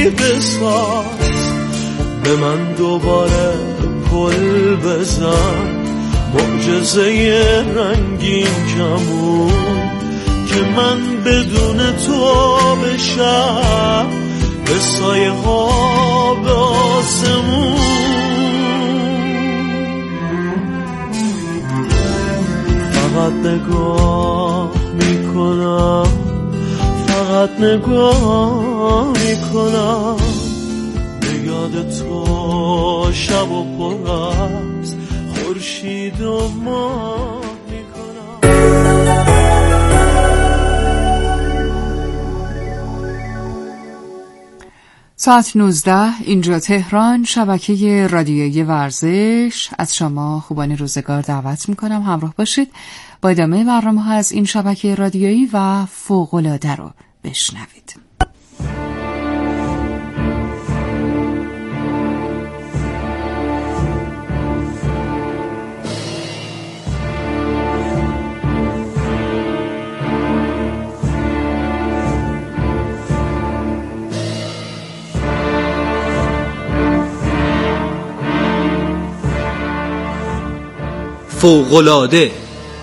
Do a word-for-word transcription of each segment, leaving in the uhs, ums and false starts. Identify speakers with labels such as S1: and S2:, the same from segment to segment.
S1: بساز، به من دوباره پل بزن، معجزه رنگین کمون که من بدون تو بشم، به سایه ها به آسمون. فقط نگاه میکنم، فقط نگاه میکنم، به یاد تو شب و پر از خورشید و ماه میکنم.
S2: ساعت نوزده اینجا تهران، شبکه رادیویی ورزش. از شما خوبان روزگار دعوت میکنم همراه باشید با ادامه برنامه ها از این شبکه رادیویی و فوق‌العاده رو بشنوید.
S3: فوق‌العاده.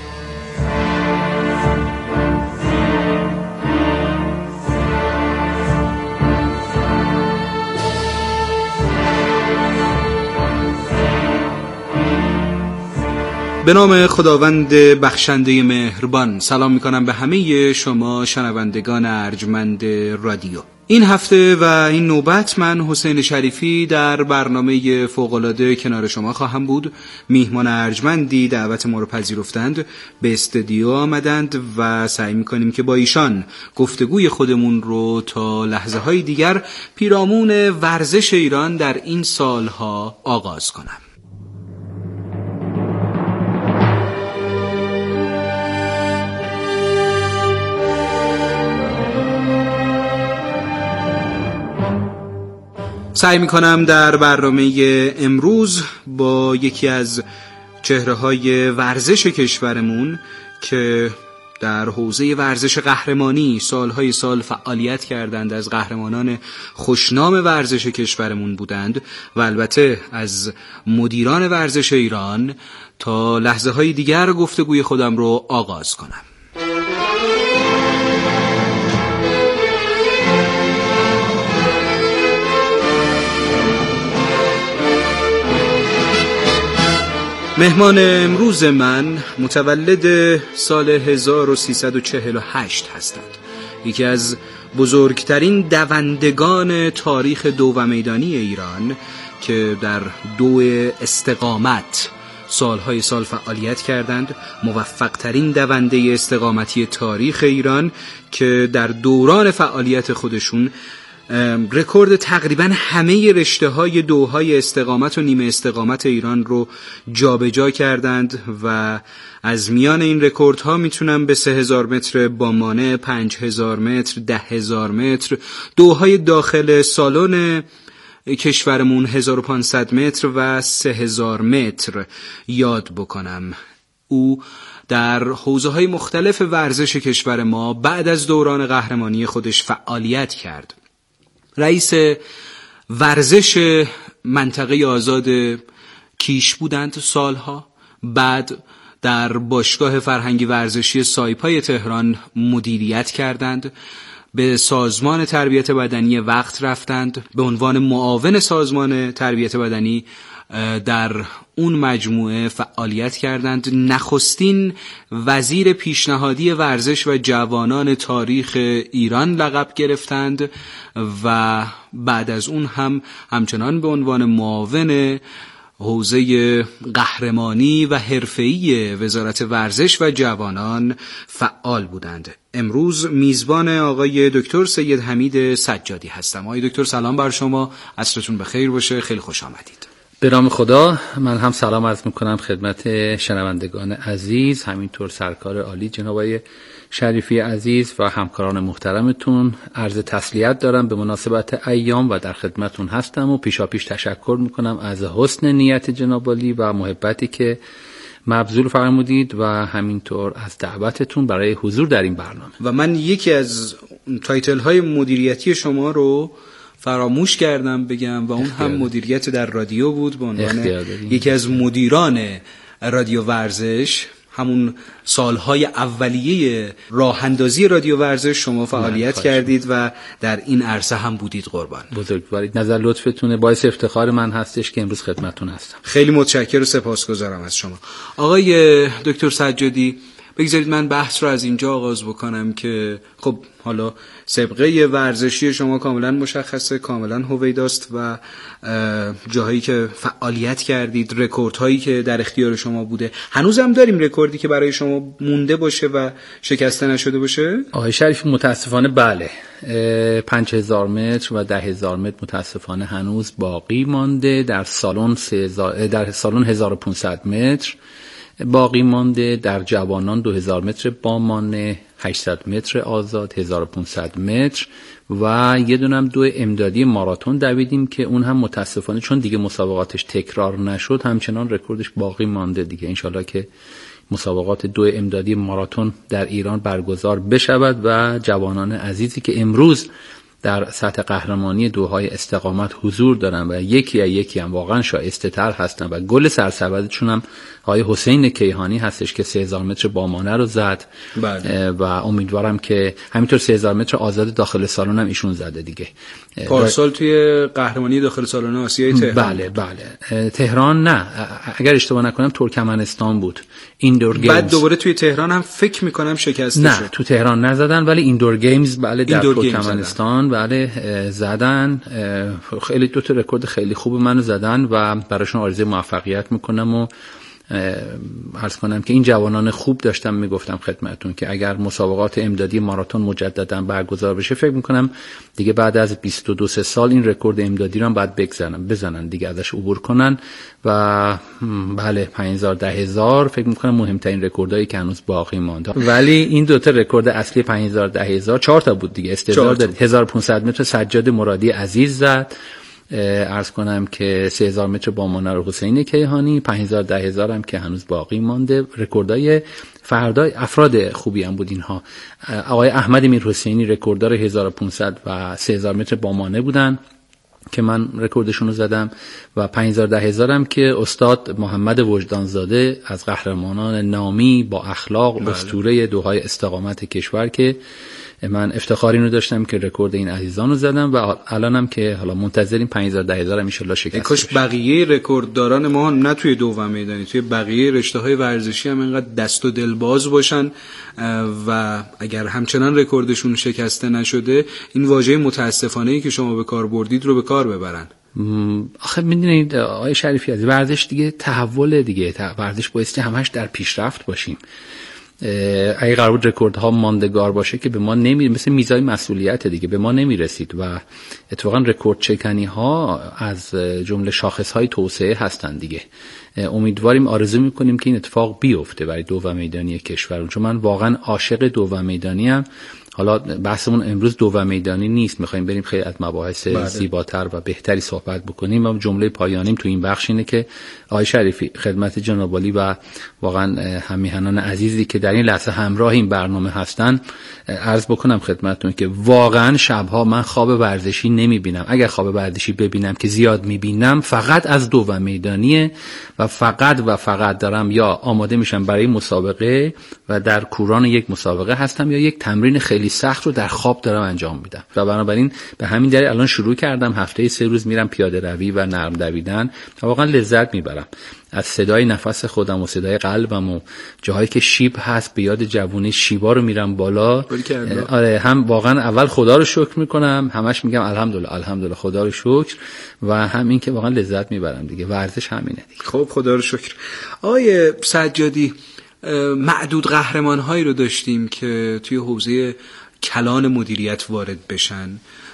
S3: به نام خداوند بخشنده مهربان. سلام میکنم به همه شما شنوندگان ارجمند رادیو. این هفته و این نوبت من حسین شریفی در برنامه فوق‌العاده کنار شما خواهم بود. میهمان ارجمندی دعوت ما رو پذیرفتند، به استودیو آمدند و سعی میکنیم که با ایشان گفتگوی خودمون رو تا لحظه های دیگر پیرامون ورزش ایران در این سالها آغاز کنم. سعی میکنم در برنامه امروز با یکی از چهره‌های ورزش کشورمون که در حوزه ورزش قهرمانی سالهای سال فعالیت کردند، از قهرمانان خوشنام ورزش کشورمون بودند و البته از مدیران ورزش ایران، تا لحظه های دیگر گفتگوی خودم رو آغاز کنم. مهمان امروز من متولد سال هزار و سیصد و چهل و هشت هستند. یکی از بزرگترین دوندگان تاریخ دو و میدانی ایران که در دو استقامت سالهای سال فعالیت کردند. موفق ترین دونده استقامتی تاریخ ایران که در دوران فعالیت خودشون رکورد تقریبا همه رشته‌های دوهای استقامت و نیمه استقامت ایران رو جابجا کردند و از میان این رکوردها میتونم به سه هزار متر بامانه، پنج هزار متر، ده هزار متر، دوهای داخل سالن کشورمون هزار و پانصد متر و سه هزار متر یاد بکنم. او در حوزه‌های مختلف ورزش کشور ما بعد از دوران قهرمانی خودش فعالیت کرد. رئیس ورزش منطقه آزاد کیش بودند سالها، بعد در باشگاه فرهنگی ورزشی سایپای تهران مدیریت کردند، به سازمان تربیت بدنی وقت رفتند، به عنوان معاون سازمان تربیت بدنی در اون مجموعه فعالیت کردند. نخستین وزیر پیشنهادی ورزش و جوانان تاریخ ایران لقب گرفتند و بعد از اون هم همچنان به عنوان معاون حوزه قهرمانی و حرفه‌ای وزارت ورزش و جوانان فعال بودند. امروز میزبان آقای دکتر سید حمید سجادی هستم. آقای دکتر سلام بر شما، عصرتون بخیر باشه، خیلی خوش آمدید.
S4: به نام خدا، من هم سلام عرض میکنم خدمت شنوندگان عزیز، همینطور سرکار عالی جناب آقای شریفی عزیز و همکاران محترمتون. عرض تسلیت دارم به مناسبت ایام و در خدمتون هستم و پیشا پیش تشکر میکنم از حسن نیت جناب عالی و محبتی که مبذول فرمودید و همینطور از دعوتتون برای حضور در این برنامه.
S3: و من یکی از تایتل های مدیریتی شما رو فراموش کردم بگم و اون هم مدیریت در رادیو بود به عنوان یکی از مدیران رادیو ورزش. همون سالهای اولیه راه اندازی رادیو ورزش شما فعالیت کردید و در این عرصه هم بودید. قربان
S4: بزرگوارید، نظر لطفتونه، باعث افتخار من هستش که امروز خدمتتون هستم.
S3: خیلی متشکرم و سپاسگزارم از شما. آقای دکتر سجادی، بگذارید من بحث رو از اینجا آغاز بکنم که خب حالا سابقه ورزشی شما کاملا مشخصه، کاملا هویداست و جاهایی که فعالیت کردید، رکوردهایی که در اختیار شما بوده. هنوزم داریم رکوردی که برای شما مونده باشه و شکسته نشده باشه؟
S4: آقای شریفی متاسفانه بله، پنج هزار متر و ده هزار متر متاسفانه هنوز باقی مانده. در سالن در سالن هزار و پانصد متر باقی مانده، در جوانان دو هزار متر بامان، هشتصد متر آزاد، هزار و پانصد متر و یه دونم دو امدادی ماراتون دویدیم که اون هم متاسفانه چون دیگه مسابقاتش تکرار نشد همچنان رکوردش باقی مانده دیگه. انشالله که مسابقات دو امدادی ماراتون در ایران برگزار بشود و جوانان عزیزی که امروز در سطح قهرمانی دوهای استقامت حضور دارن و یکی یا یکی هم واقعا شایسته تر هستن و گل سرسبدشون هم آقای حسین کیهانی هستش که سه هزار متر بامانه رو زد. بله. و امیدوارم که همینطور سه هزار متر آزاد داخل سالن هم ایشون زده دیگه.
S3: پارسال توی قهرمانی داخل سالن آسیای تهران.
S4: بله بله تهران نه، اگر اشتباه نکنم ترکمنستان بود. ایندور گیمز.
S3: بعد دوباره توی تهران هم فکر میکنم شکسته
S4: نه،
S3: شد.
S4: نه تو تهران نزدن ولی ایندور گیمز بله در ترکمنستان بله زدن. خیلی دو تا رکورد خیلی خوب منو زدن و براشون آرزوی موفقیت میکنم و عرض کنم که این جوانان خوب داشتم میگفتم خدمتتون که اگر مسابقات امدادی ماراتون مجددا برگزار بشه فکر میکنم دیگه بعد از بیست و دو سال این رکورد امدادی رو هم باید بزنن بزنن دیگه ازش عبور کنن و بله پنج هزار ده هزار فکر میکنم مهمترین رکوردایی که هنوز باقی مونده. ولی این دو تا رکورد اصلی پنج هزار ده هزار چهار تا بود دیگه. استعداد هزار و پانصد متر سجاد مرادی عزیز زد، عرض کنم که سه هزار متر بامانه رو حسین کیهانی، پنج هزار ده هزار هم که هنوز باقی مانده. رکوردای فردای افراد خوبی هم بود اینها. آقای احمد میرحسینی رکورددار هزار و پانصد و سه هزار متر بامانه بودن که من رکوردشون رو زدم و پنج هزار ده هزار هم که استاد محمد وجدانزاده از قهرمانان نامی با اخلاق اسطوره دوهای استقامت کشور که من افتخار اینو داشتم که رکورد این عزیزان رو زدم و الانم که حالا منتظریم پنج هزار ده هزار هم ان شاء الله شکست.
S3: کاش بقیه رکوردداران ما نه توی دوم میدانی توی بقیه رشته‌های ورزشی هم اینقدر دست و دل باز باشن و اگر همچنان رکوردشون شکسته نشده این واژه متاسفانه‌ای که شما به کار بردید رو به کار ببرن.
S4: آخه میدونید آقای شریفی از ورزش دیگه تحول دیگه ورزش بایستی همش در پیشرفت باشیم. اگه قرار بود رکوردها ماندگار باشه که به ما نمی مثل میزای مسئولیت دیگه به ما نمیرسید و اتفاقا رکورد چکنی ها از جمله شاخص های توسعه هستن دیگه. امیدواریم آرزو میکنیم که این اتفاق بیفته برای دوم میدانی کشور، چون من واقعا عاشق دوم میدانی ام. حالا بحثمون امروز دوم میدانی نیست، میخوایم بریم خیلی از مباحث بله. زیباتر و بهتری صحبت بکنیم و جمله پایانیم تو این بخش اینه که آقای شریفی خدمت جناب عالی و واقعا همیهنان عزیزی که در این لحظه همراه این برنامه هستن عرض بکنم خدمتتون که واقعا شبها من خواب ورزشی نمیبینم. اگر خواب ورزشی ببینم که زیاد میبینم فقط از دوم میدانیه و فقط و فقط دارم یا آماده میشم برای مسابقه و در کوران یک مسابقه هستم یا یک تمرین خیلی سخت رو در خواب دارم انجام میدم و بنابراین به همین دلیل الان شروع کردم هفته سه روز میرم پیاده روی و نرم دویدن و واقعا لذت میبرم از صدای نفس خودم و صدای قلبم و جاهایی که شیب هست به یاد جوونی شیبا رو میرم بالا. آره هم واقعا اول خدا رو شکر میکنم، همش میگم الحمدلله الحمدلله خدا رو شکر و هم این که واقعا لذت میبرم دیگه. ورزش همینه دیگه.
S3: خب خدا رو شکر. آقای سجادی معدود قهرمان هایی رو داشتیم که توی حوزه کلان مدیریت وارد بشن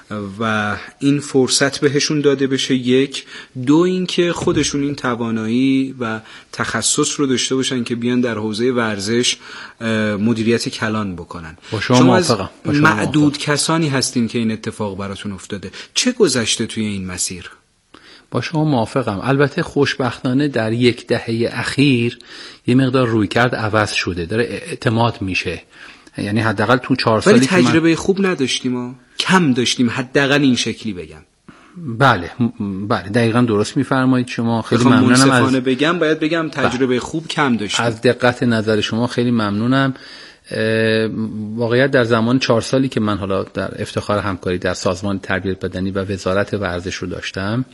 S3: و این فرصت بهشون داده بشه، یک دو این که خودشون این توانایی و تخصص رو داشته باشن که بیان در حوزه ورزش مدیریت کلان بکنن.
S4: شما, شما از
S3: معدود موافقم. کسانی هستین که این اتفاق براتون افتاده. چه گذشته توی این مسیر؟
S4: با شما موافقم. البته خوشبختانه در یک دهه اخیر یه مقدار رویکرد عوض شده، داره اعتماد میشه. یعنی حداقل تو چهار سالی
S3: که تجربه من... خوب نداشتیم و کم داشتیم، حداقل این شکلی بگم.
S4: بله بله دقیقاً درست میفرمایید شما. خیلی ممنونم.
S3: منصفانه از... بگم باید بگم تجربه بله. خوب کم داشتم.
S4: از دقت نظر شما خیلی ممنونم. واقعیت در زمان چهار سالی که من حالا در افتخار همکاری در سازمان تربیت بدنی و وزارت ورزش رو داشتم،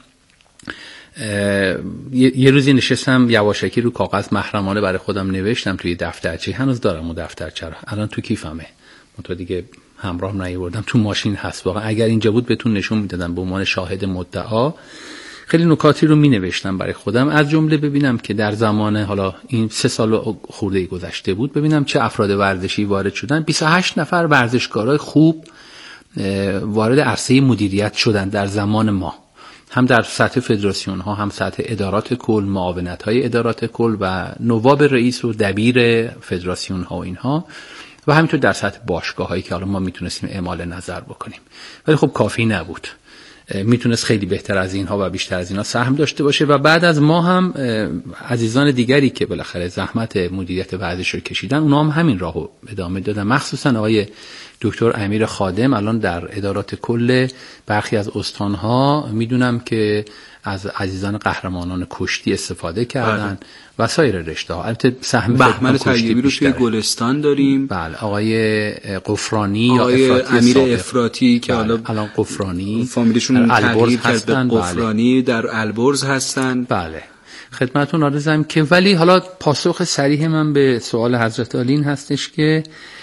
S4: یه روزی نشستم یواشکی رو کاغذ محرمانه برای خودم نوشتم توی دفترچه، هنوز دارم اون دفترچه رو، الان تو کیفمه، من دیگه همراهم نیاوردم، تو ماشین هست. واقعا اگر اینجا بود بهتون نشون میدادم به عنوان شاهد مدعا. خیلی نکاتی رو می نوشتم برای خودم، از جمله ببینم که در زمان حالا این سه سال خورده گذشته بود، ببینم چه افراد ورزشی وارد شدن. بیست و هشت نفر ورزشکارای خوب وارد عرصه مدیریت شدن در زمان ما، هم در سطح فدراسیون ها، هم سطح ادارات کل، معاونت های ادارات کل و نواب رئیس و دبیر فدراسیون ها و اینها، و همینطور در سطح باشگاه هایی که حالا ما میتونستیم اعمال نظر بکنیم. ولی خب کافی نبود، میتونست خیلی بهتر از اینها و بیشتر از اینها سهم داشته باشه. و بعد از ما هم عزیزان دیگری که بالاخره زحمت مدیریت ورزش رو کشیدن، اونا هم همین راهو ادامه دادن، مخصوصا آقای دکتر امیر خادم الان در ادارات کل برخی از استانها میدونم که از عزیزان قهرمانان کشتی استفاده کردن و سایر رشته ها. البته سهم
S3: بهمن طیبی رو توی گلستان داریم.
S4: بله آقای قفرانی
S3: آقای
S4: یا افراطی
S3: امیر
S4: سابق.
S3: افراطی که حالا
S4: الان قفرانی
S3: فامیلشون تغییر کرده، قفرانی در البرز هستن.
S4: بله خدمتتون عرضم که ولی حالا پاسخ صریح من به سوال حضرت عالی این هستش که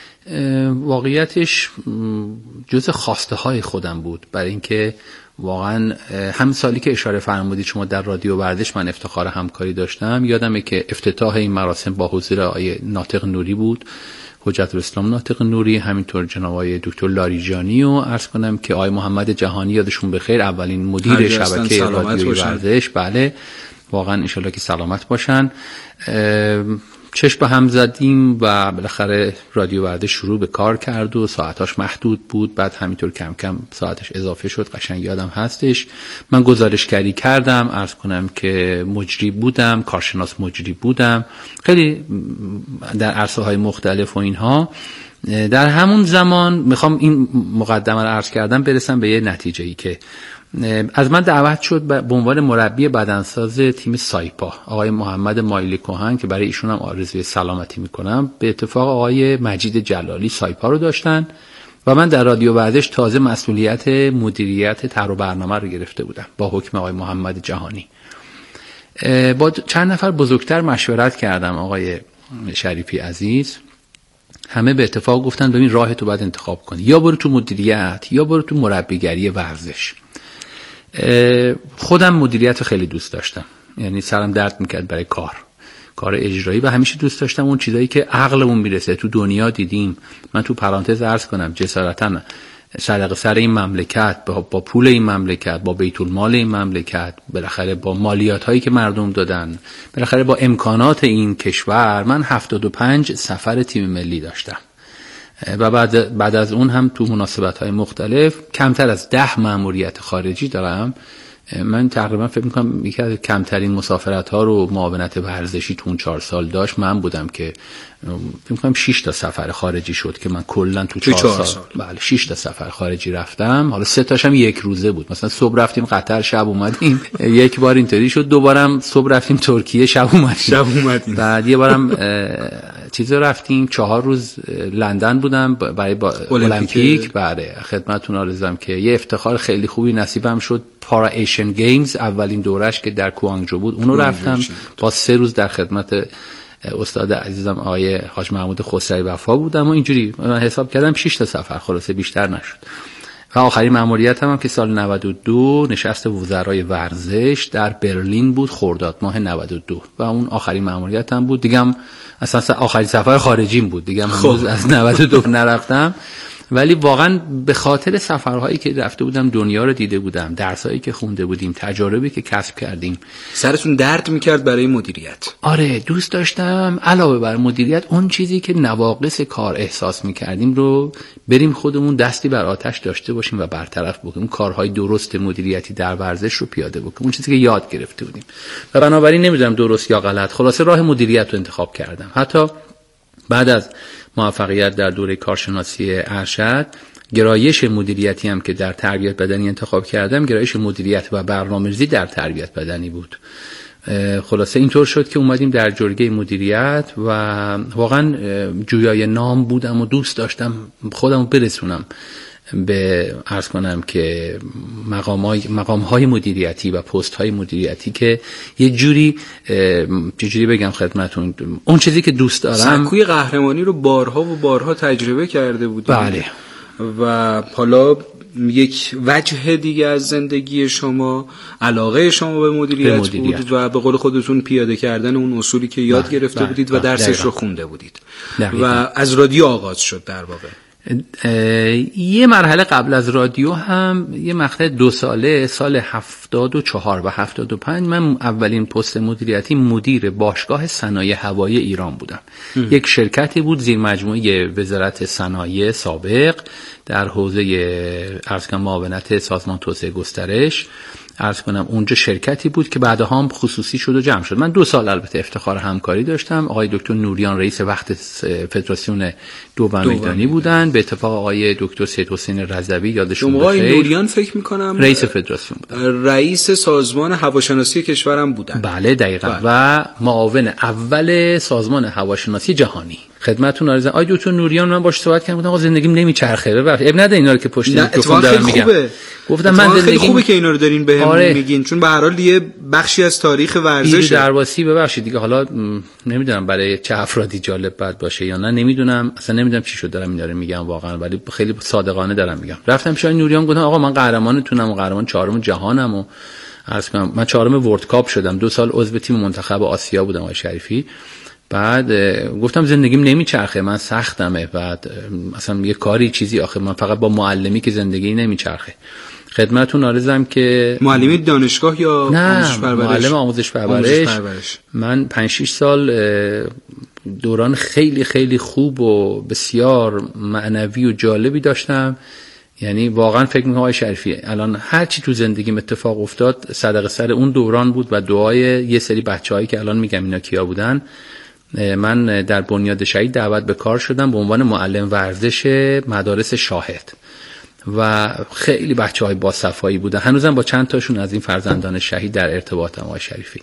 S4: واقعیتش جز خواسته های خودم بود، برای اینکه واقعا هم سالی که اشاره فرمودید شما در رادیو ورزش من افتخار همکاری داشتم، یادمه که افتتاح این مراسم با حضور آقای ناطق نوری بود، حجت الاسلام ناطق نوری، همینطور جناب آقای دکتر لاریجانی، و عرض کنم که آقای محمد جهانی یادشون بخیر، اولین مدیر شبکه رادیو ورزش. بله واقعا انشالله که سلامت باشن. چشم به هم زدیم و بالاخره رادیو ورزش شروع به کار کرد و ساعتاش محدود بود، بعد همینطور کم کم ساعتش اضافه شد، قشنگ یادم هستش. من گزارشگری کردم، عرض کنم که مجری بودم، کارشناس مجری بودم، خیلی در عرصه های مختلف و اینها. در همون زمان میخوام این مقدمه رو عرض کردم برسم به یه نتیجه‌ای که از من دعوت شد به عنوان مربی بدنساز تیم سایپا آقای محمد مایلی کهن که برای ایشون هم آرزوی سلامتی میکنم. به اتفاق آقای مجید جلالی سایپا رو داشتن و من در رادیو ورزش تازه مسئولیت مدیریت طرح و برنامه رو گرفته بودم با حکم آقای محمد جهانی. با چند نفر بزرگتر مشورت کردم، آقای شریفی عزیز، همه به اتفاق گفتن ببین راه تو باید انتخاب کنی، یا برو تو مدیریت یا برو تو مربیگری ورزش. خودم مدیریت رو خیلی دوست داشتم، یعنی سرم درد میکرد برای کار کار اجرایی و همیشه دوست داشتم اون چیزایی که عقلمون میرسه تو دنیا دیدیم. من تو پرانتز عرض کنم جسارتاً صدقه سر این مملکت، با, با پول این مملکت، با بیت المال این مملکت، بالاخره با مالیات هایی که مردم دادن، بالاخره با امکانات این کشور، من هفتاد و پنج سفر تیم ملی داشتم و بعد بعد از اون هم تو مناسبت های مختلف کمتر از ده مأموریت خارجی دارم. من تقریبا فکر میکنم یکی از کمترین مسافرت ها رو معاونت ورزشی تو اون چهار سال داشت من بودم که فکر میکنم شش تا سفر خارجی شد که من کلا تو چهار سال, سال. بله شش تا سفر خارجی رفتم. حالا سه تاشم یک روزه بود، مثلا صبح رفتیم قطر شب اومدیم یک بار اینطوری شد، دوبارم صبح رفتیم ترکیه شب اومدیم
S3: شب اومدیم
S4: بعد یه بارم چیزا رفتیم چهار روز لندن بودم برای با المپیک. بعد خدمتتون عرضم که یه افتخار خیلی خوبی نصیبم شد، پارا ایشن گیمز اولین دورش که در کوانگجو بود اونو رفتم، با سه روز در خدمت استاد عزیزم آقای حاج محمود خسروی وفا بودم و اینجوری من حساب کردم شش تا سفر، خلاصه بیشتر نشد. و آخرین مأموریتم هم که سال نود و دو نشست وزرای ورزش در برلین بود، خرداد ماه نود و دو و اون آخرین مأموریتم بود دیگه، هم اصلا آخرین سفر خارجیم بود دیگه، هنوز از نود و دو نرفتم. ولی واقعا به خاطر سفرهایی که رفته بودم، دنیا رو دیده بودم، درسایی که خونده بودیم، تجاربی که کسب کردیم،
S3: سرتون درد میکرد برای مدیریت؟
S4: آره دوست داشتم علاوه بر مدیریت اون چیزی که نواقص کار احساس میکردیم رو بریم خودمون دستی بر آتش داشته باشیم و برطرف بکنیم، کارهای درست مدیریتی در ورزش رو پیاده بکنیم، اون چیزی که یاد گرفته بودیم. و بنابراین نمیدونم درست یا غلط، خلاصه راه مدیریت رو انتخاب کردم. حتی بعد از موفقیت در دوره کارشناسی ارشد گرایش مدیریتی هم که در تربیت بدنی انتخاب کردم گرایش مدیریت و برنامه‌ریزی در تربیت بدنی بود. خلاصه اینطور شد که اومدیم در جرگه مدیریت و واقعا جویای نام بودم و دوست داشتم خودم رو برسونم به عرض کنم که مقام‌های مقام‌های مدیریتی و پست‌های مدیریتی که یه جوری چجوری بگم خدمتتون اون چیزی که دوست دارم.
S3: سکوی قهرمانی رو بارها و بارها تجربه کرده بودیم.
S4: بله.
S3: و حالا یک وجه دیگه از زندگی شما علاقه شما به مدیریت, به مدیریت بود و به قول خودتون پیاده کردن اون اصولی که یاد بله. گرفته بله. بودید و درسش دقیقا. رو خونده بودید دقیقا. و از رادیو آغاز شد در واقع.
S4: یه مرحله قبل از رادیو هم یه مقطع دو ساله سال هفتاد و چهار و هفتاد و پنج من اولین پست مدیریتی مدیر باشگاه صنایع هوایی ایران بودم. ام. یک شرکتی بود زیر مجموعه وزارت صنایع سابق در حوزه عرض کنم معاونت سازمان توسعه گسترش. عرض کنم اونجا شرکتی بود که بعدها هم خصوصی شد و جمع شد. من دو سال البته افتخار همکاری داشتم. آقای دکتر نوریان رئیس وقت فدراسیون دوم میدانی بودن، به اتفاق آقای دکتر سید حسین رضوی یادشون بخیر. آقای
S3: نوریان فکر می‌کنم
S4: رئیس فدراسیون بودن.
S3: رئیس سازمان هواشناسی کشورم بودن.
S4: بله دقیقاً. بله. و معاون اول سازمان هواشناسی جهانی. خدمتتون عرض آقای دکتر نوریان من باهاش صحبت کردم، آقا زندگیم نمیچرخه ببخشید اب نده اینا رو که پشت میکروفون دارم میگم. گفتم من زندگی
S3: خیلی خوبه که اینا رو دارین بهم آره. میگین، چون به هر حال یه بخشی از تاریخ ورزشه.
S4: درواسی ببخشید دیگه، حالا نمیدونم برای چه افرادی جالب بعد باشه یا نه نمیدونم، اصلا نمیدونم چی شد دارم اینا رو میگم واقعا، ولی خیلی صادقانه دارم میگم. رفتم پیش نوریان گفتم آقا من قهرمانتونم و قهرمان چهارم جهانم و عرض کنم من چهارم ورلد کاپ شدم، دو سال عضو تیم منتخب آسیا بودم آقای شریفی. بعد گفتم زندگیم نمیچرخه، من سختمه، بعد اصلا یه کاری چیزی آخه من فقط با معلمی که زندگی نمیچرخه. خدمتتون عرضم که
S3: معلمی دانشگاه یا آموزش پرورش؟
S4: معلم آموزش پرورش. من پنج شش سال دوران خیلی خیلی خوب و بسیار معنوی و جالبی داشتم. یعنی واقعا فکر می‌کنم آقای شریفی الان هر چی تو زندگیم اتفاق افتاد صدقه سر اون دوران بود و دعای یه سری بچه‌هایی که الان میگم اینا کیا بودن. من در بنیاد شهید دعوت به کار شدم به عنوان معلم ورزش مدارس شاهد و خیلی بچه‌های با صفایی بودن، هنوزم با چند تاشون از این فرزندان شهید در ارتباطم آقای شریفی.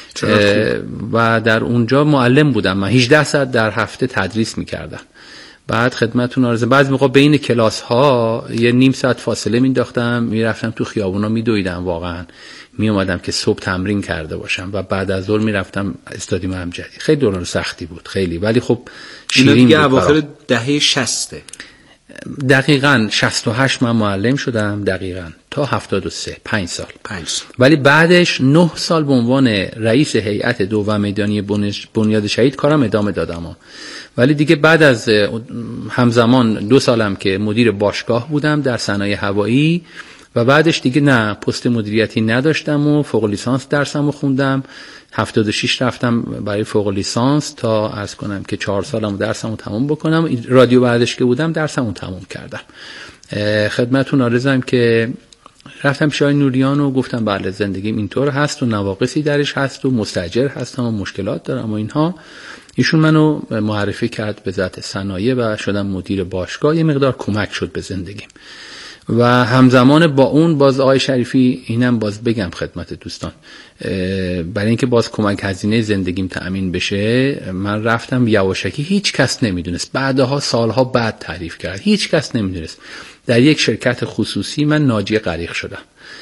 S4: و در اونجا معلم بودم، من هجده ساعت در هفته تدریس می‌کردم. بعد خدمتتون عرض بعضی موقع بین کلاس ها یه نیم ساعت فاصله مینداختم، میرفتم تو خیابونا میدویدم، واقعا می اومدم که صبح تمرین کرده باشم و بعد از ظهر میرفتم استادیوم امجدی. خیلی دوران سختی بود خیلی، ولی خب شیرین بود.
S3: اواخر دهه شصت
S4: دقیقاً شصت و هشت من معلم شدم دقیقاً تا هفتاد و سه، پنج سال.
S3: پنج سال.
S4: ولی بعدش نه سال به عنوان رئیس هیئت دوم میدانی بنیاد شهید کارم ادامه دادم. ولی دیگه بعد از همزمان دو سالم که مدیر باشگاه بودم در صنایع هوایی و بعدش دیگه نه پست مدیریتی نداشتم و فوق لیسانس درسمو خوندم. هفتاد و شش رفتم برای فوق لیسانس تا عرض کنم که چهار سالمو درسمو تموم بکنم. رادیو بعدش که بودم درسمو تموم کردم. خدمتتون عرضم که رفتم پیش آقای نوریان و گفتم بله زندگیم اینطور هست و نواقصی درش هست و مستاجر هستم و مشکلات دارم و اینها. ایشون منو معرفی کرد به ذات صنایع و شدم مدیر باشگاه. یه مقدار کمک شد به زندگیم و همزمان با اون باز آقای شریفی اینم باز بگم خدمت دوستان، برای اینکه باز کمک هزینه زندگیم تأمین بشه من رفتم یواشکی، هیچ کس نمیدونست، بعدها سالها بعد تعریف کرد، هیچ کس نمیدونست، در یک شرکت خصوصی من ناجی غریق شدم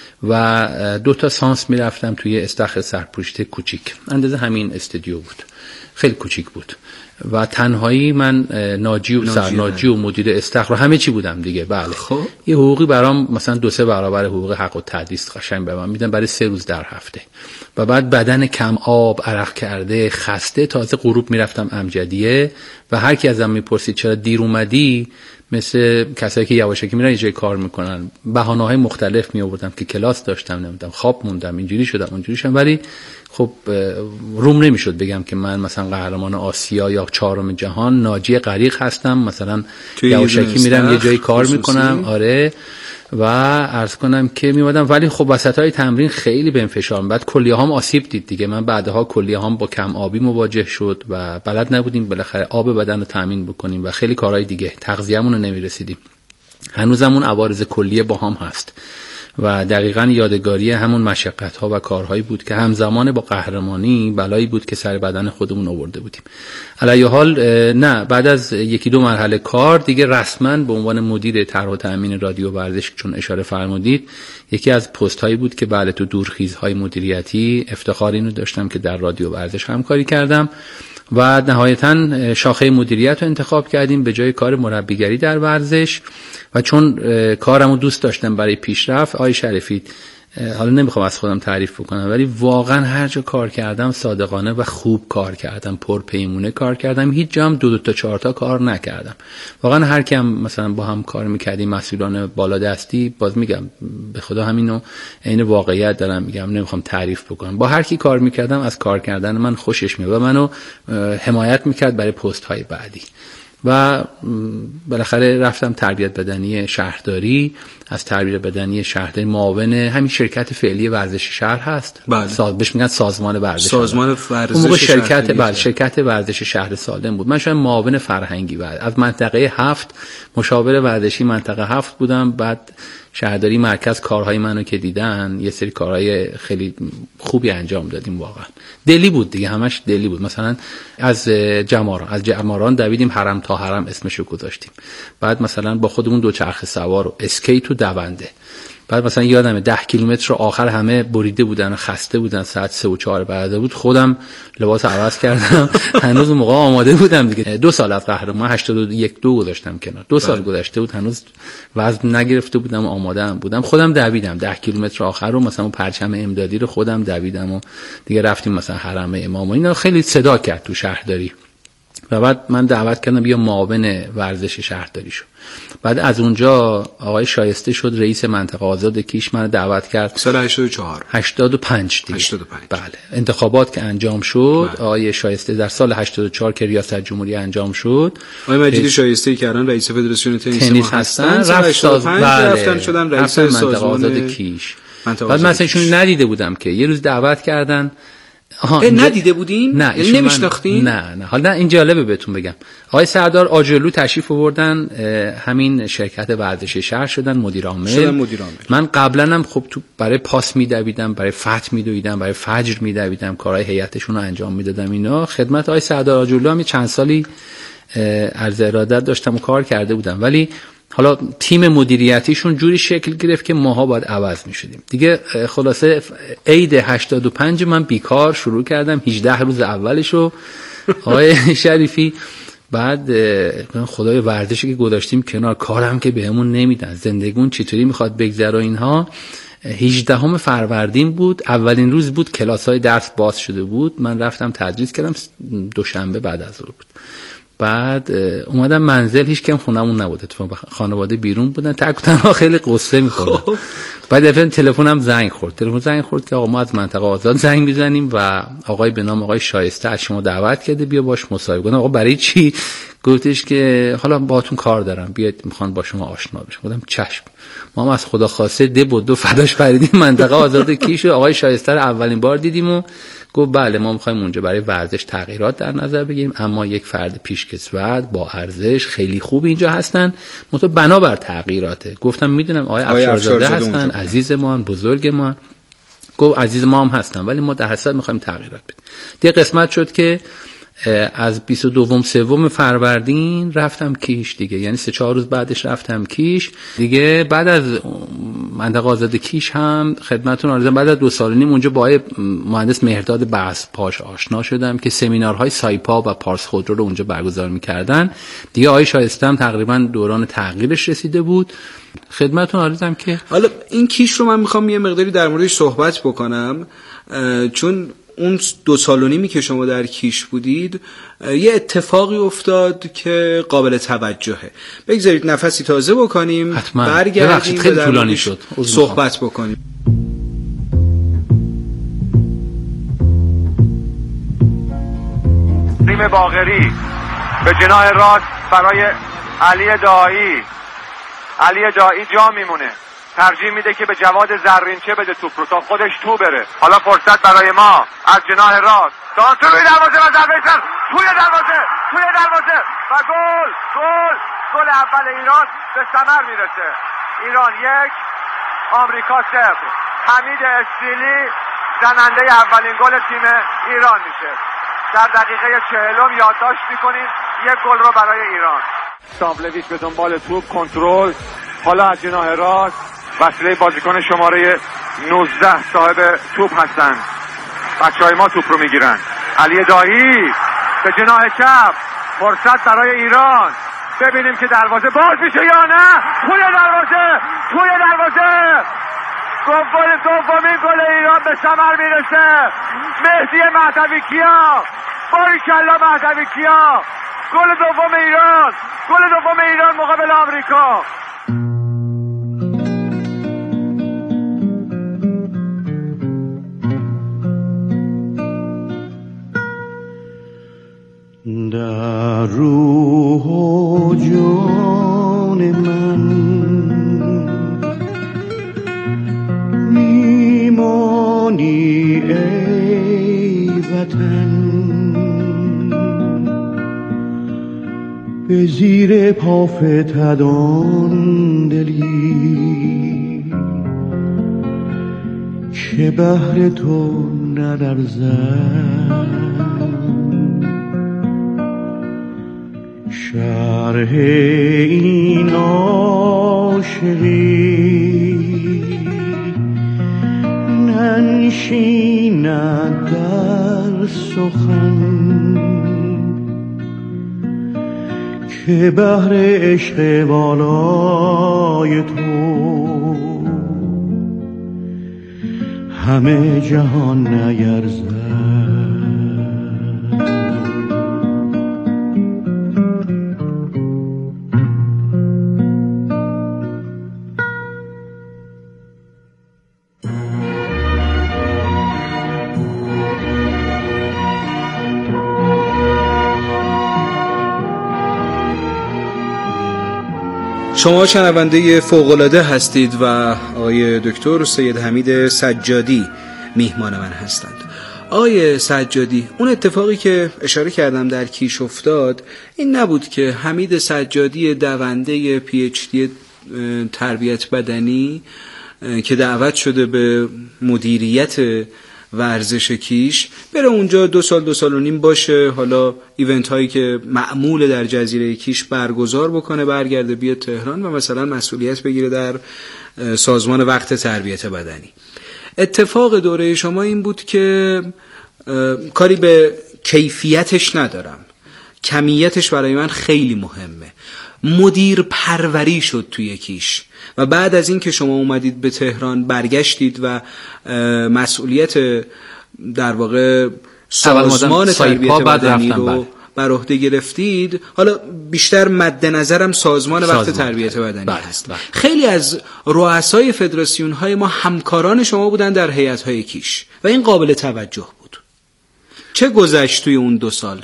S4: و دو تا سانس میرفتم توی استخر سرپوشیده کوچیک، اندازه همین استودیو بود، خیلی کوچیک بود و تنهایی من ناجی و سرناجی و مدیر استخر و همه چی بودم دیگه. بله خب. یه حقوقی برام مثلا دو سه برابر حقوق حق و تدریس قشنگ به من میدن برای سه روز در هفته و بعد بدن کم آب، عرق کرده، خسته، تازه غروب میرفتم امجدیه و هر کی ازم میپرسید چرا دیر اومدی، مثل کسایی که یواشکی میرن یه جای کار میکنن بهانه‌های مختلف میآوردم که کلاس داشتم، نمیدونم خواب موندم، اینجوری شدم اونجوری شدم، ولی خب روم نمیشد بگم که من مثلا قهرمان آسیا یا چهارم جهان ناجی غریق هستم، مثلا یواشکی میرم یه جای کار خصوصی میکنم. آره و عرض کنم که میومدم، ولی خب وسطای تمرین خیلی بهم فشار، بعد کلیه‌هام آسیب دید دیگه. من بعدها کلیه‌هام با کم آبی مواجه شد و بلد نبودیم بالاخره آب بدن رو تامین بکنیم و خیلی کارهای دیگه، تغذیه‌مون رو نمیرسیدیم. هنوزم اون عوارض کلیه با هم هست و دقیقاً یادگاری همون مشقت‌ها و کارهایی بود که همزمان با قهرمانی بلایی بود که سر بدن خودمون آورده بودیم. علی حال نه، بعد از یکی دو مرحله کار دیگه رسما به عنوان مدیر طرح و تأمین رادیو ورزش، چون اشاره فرمودید، یکی از پست‌هایی بود که بله تو دورخیزهای مدیریتی افتخار اینو داشتم که در رادیو ورزش همکاری کردم و نهایتاً شاخه مدیریت رو انتخاب کردیم به جای کار مربیگری در ورزش. و چون کارمو دوست داشتم برای پیشرفت، آقای شریفی حالا نمیخوام از خودم تعریف بکنم ولی واقعا هر جا کار کردم صادقانه و خوب کار کردم، پرپیمونه کار کردم، هیچ جا هم دو دو تا چهار تا کار نکردم. واقعا هر کی هم مثلا با هم کار میکردیم مسئولان بالا دستی، باز میگم به خدا همینو عین واقعیت دارم میگم، نمیخوام تعریف بکنم، با هر کی کار میکردم از کار کردن من خوشش میاد و منو حمایت میکرد برای پست های بعدی. و بالاخره رفتم تربیت بدنی شهرداری، از تربیت بدنی شهرداری معاون همین شرکت فعلی ورزش شهر هست،
S3: بله.
S4: ساز بهش میگن سازمان ورزش،
S3: سازمان ورزش
S4: اون موقع شرکت بله شرکت ورزش شهر سالم بود. من شاید معاون فرهنگی بود، از منطقه هفت مشاور ورزشی منطقه هفت بودم. بعد شهرداری مرکز کارهای منو که دیدن یه سری کارهای خیلی خوبی انجام دادیم، واقعا دلی بود دیگه، همش دلی بود. مثلا از جماران از جماران دویدیم حرم تا حرم اسمشو گذاشتیم. بعد مثلا با خودمون دوچرخه سوار و اسکیت و دونده. بعد مثلا یادمه ده کیلومتر رو آخر همه بریده بودن و خسته بودن، ساعت سه و چهار بعد بود، خودم لباس عوض کردم هنوز اون موقع آماده بودم دیگه. دو سال از قهرمان هشتاد و یک دو گذاشتم کنار، دو سال گذشته بود هنوز وزن نگرفته بودم، آماده هم بودم، خودم دویدم ده کیلومتر آخر رو، مثلا پرچم امدادی رو خودم دویدم و دیگه رفتیم مثلا حرم امام و اینا. خیلی صدا کرد تو شهرداری و بعد من دعوت کردم بیا معاون ورزش شهرداری شو. بعد از اونجا آقای شایسته شد رئیس منطقه آزاد کیش، من دعوت کرد
S3: سال هشتاد و چهار
S4: هشتاد و پنج دیگه
S3: هشتاد و پنج.
S4: بله انتخابات که انجام شد،
S3: بله.
S4: آقای شایسته در سال هشتاد و چهار که ریاست جمهوری انجام شد،
S3: آقای مجید شایسته که الان رئیس فدراسیون تنیس,
S4: تنیس هستن،
S3: سال هشتاد و پنج
S4: بله.
S3: رفتن شدن رئیس
S4: منطقه
S3: سازمان
S4: آزاد کیش.
S3: بعد
S4: من اصلا ندیده بودم که یه روز دعوت کردن.
S3: آها ندیده بودین؟
S4: نه
S3: یعنی نمیشناختین؟
S4: نه نه حالا این جالبه بهتون بگم. آقای سردار آجرلو تشریف آوردن، همین شرکت ورزش شهر شدن مدیر عامل.
S3: شدن مدیر عامل.
S4: من قبلا هم خب تو برای پاس میدویدم، برای فتح میدویدم، برای فجر میدویدم، کارهای هیئتشون رو انجام میدادم. اینا خدمت آقای سردار آجرلو هم چند سالی عرض ارادت داشتم و کار کرده بودم، ولی حالا تیم مدیریتیشون جوری شکل گرفت که ماها باید عوض می شدیم دیگه. خلاصه عید هشتاد و پنج من بیکار شروع کردم، هجده روز اولشو آقای شریفی. بعد خدای ورزشی که گذاشتیم کنار، کارم که بهمون نمیدن، زندگیمون چطوری میخواد بگذره اینها. هجدهم فروردین بود، اولین روز بود کلاس‌های درس باز شده بود، من رفتم تدریس کردم، دوشنبه بعد از ظهر بود. بعد اومدم منزل، هیچ کم خونمون نبود، اتفاقا خانواده بیرون بودن، تک و تنها خیلی قصه می‌خوردم. بعد دفعه تلفنم زنگ خورد تلفن زنگ خورد که آقا ما از منطقه آزاد زنگ میزنیم و آقای به نام آقای شایسته از شما دعوت کرده بیا باش مصاحبه کنم. آقا برای چی؟ گفتش که حالا باهاتون کار دارم، بیاید میخوان با شما آشنا بشم. گفتم چشم. ما هم از خدا خواسته دب و دو فداش پریدیم منطقه آزاد کیش، آقای شایسته رو اولین بار دیدیم و گفت بله ما میخوایم اونجا برای ورزش تغییرات در نظر بگیریم، اما یک فرد پیشکسوت با ارزش خیلی خوب اینجا هستن، متو بنابر تغییراته. گفتم میدونم آقای افشارزاده هستن، عزیز ما، بزرگ ما. گفت عزیز ما هم هستن ولی ما در حساب میخوایم تغییرات بدیم. دیگه قسمت شد که از بیست و دو سوم فروردین رفتم کیش دیگه، یعنی سه چهار روز بعدش رفتم کیش دیگه. بعد از منطقه آزاد کیش هم خدمتتون عرض، بعد از دو سال و نیم اونجا با مهندس مهرداد بحث پاش آشنا شدم که سمینارهای سایپا و پارس خودرو رو اونجا برگزار می‌کردن دیگه. آقای شایسته هم تقریبا دوران تغییرش رسیده بود. خدمتتون عرضم که
S3: حالا این کیش رو من می‌خوام یه مقداری در موردش صحبت بکنم، چون اون دو سال و نیمی که شما در کیش بودید یه اتفاقی افتاد که قابل توجهه. بگذارید نفسی تازه بکنیم، برگردیم
S4: خیلی طولانی شد
S3: صحبت بکنیم.
S5: ریم باقری به جناح راست برای علی دایی. علی دایی جا میمونه، ترجیح میده که به جواد زرینچه بده توپ رو تا خودش تو بره. حالا فرصت برای ما از جناح راست، سانتور روی دروازه و ضربه سر توی دروازه توی دروازه و گل گل گل اول ایران به ثمر میرسه. ایران یک، آمریکا صفر. حمید استیلی زننده اولین گل تیم ایران میشه. در دقیقه چهلم یادداشت میکنیم یک گل رو برای ایران. ساولویچ به دنبال توپ، کنترل، حالا از جناح راست وسیله بازیکن شماره نوزده صاحب توپ هستند. بچهای ما توپ رو میگیرن. علی دایی به جناح چپ، فرصت برای ایران. ببینیم که دروازه باز میشه یا نه. توی دروازه، توی دروازه گل دومین گل ایران به ثمر میرسه. مهدی مهدوی کیا، باریکلا مهدوی کیا، گل دوم ایران، گل دوم ایران مقابل آمریکا.
S1: در روح و جان من میمانی ای وطن، به زیر پا فتدان دلی که بهر تو نلرزد. شرح این عاشقی ننشیند در سخن، که بهر عشق والای تو همه جهان نیرزد.
S3: شما شنونده فوق‌العاده هستید و آقای دکتر سید حمید سجادی میهمان من هستند. آقای سجادی، اون اتفاقی که اشاره کردم در کیش افتاد این نبود که حمید سجادی دونده پی اچ دی تربیت بدنی که دعوت شده به مدیریت ورزش کیش بره اونجا دو سال دو سال و نیم باشه، حالا ایونت هایی که معمول در جزیره کیش برگزار بکنه، برگرده بیاد تهران و مثلا مسئولیت بگیره در سازمان وقت تربیت بدنی. اتفاق دوره شما این بود که کاری به کیفیتش ندارم، کمیتش برای من خیلی مهمه. مدیر پروری شد توی کیش و بعد از این که شما اومدید به تهران برگشتید و مسئولیت در واقع سازمان تربیت بدنی رو بر عهده گرفتید، حالا بیشتر مد نظرم سازمان وقت تربیت بدنی بله. هست بله. خیلی از رؤسای فدراسیون های ما همکاران شما بودن در هیئت های کیش و این قابل توجه بود. چه گذشت توی اون دو سال؟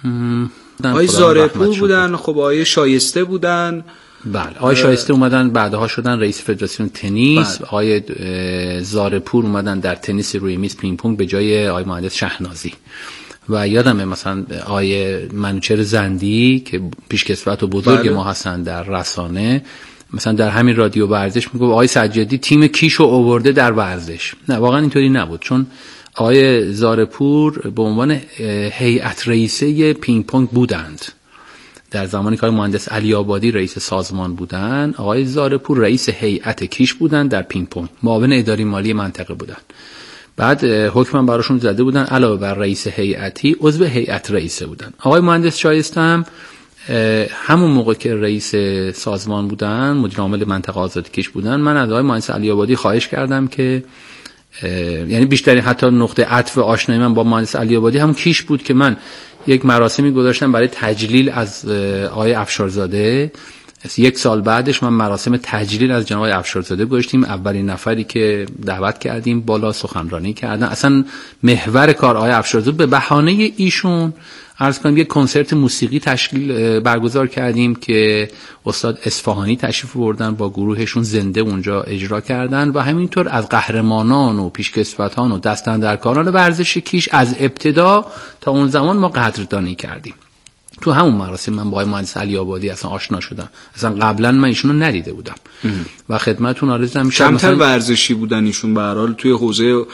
S3: آقای زارپور بودن، خب آقای شایسته بودن.
S4: بله، آقای شایسته اومدن بعدها شدن رئیس فدراسیون تنیس. بله. آقای زارپور اومدن در تنیس روی میز پینگ پونگ به جای آقای مهندس شهنازی. و یادمه مثلا آقای منوچهر زندی که پیشکسوت و بزرگ بله. ما هستن در رسانه، مثلا در همین رادیو ورزش میگه آقای سجادی تیم کیشو آورده در ورزش. نه واقعا اینطوری نبود، چون آقای زارپور به عنوان هیئت رئیسه پینگ پونگ بودند در زمانی که آقای مهندس علی آبادی رئیس سازمان بودند. آقای زارپور رئیس هیئت کیش بودند در پینگ پونگ، معاون اداری مالی منطقه بودند. بعد حکم براشون زده بودن علاوه بر رئیس هیئتی عضو هیئت رئیسه بودن. آقای مهندس شایسته هم همون موقع که رئیس سازمان بودن، مدیر عامل منطقه آزاد کیش بودن، من از آقای مهندس علی آبادی خواهش کردم که یعنی بیشترین حتی نقطه عطف آشنایی من با مهندس علی آبادی هم کیش بود که من یک مراسمی گذاشتم برای تجلیل از آقای افشارزاده. یک سال بعدش من مراسم تجلیل از جناب افشارزاده گذاشتیم. اولین نفری که دعوت کردیم بالا سخنرانی کردن، اصلا محور کار آقای افشارزاده. به بهانه ایشون عرض کنم یک کنسرت موسیقی تشکیل برگزار کردیم که استاد اصفهانی تشریف بردن با گروهشون زنده اونجا اجرا کردن و همینطور از قهرمانان و پیشکسوتان و دستاندرکاران ورزش کیش از ابتدا تا اون زمان ما قدردانی کردیم. تو همون مراسم من با آقای مهندس علی آبادی اصلا آشنا شدم. اصلا قبلا من ایشونو ندیده بودم ام. و خدمتتون عرض می‌کنم
S3: کمتر ورزشی بودن ایشون به هر حال توی حوزه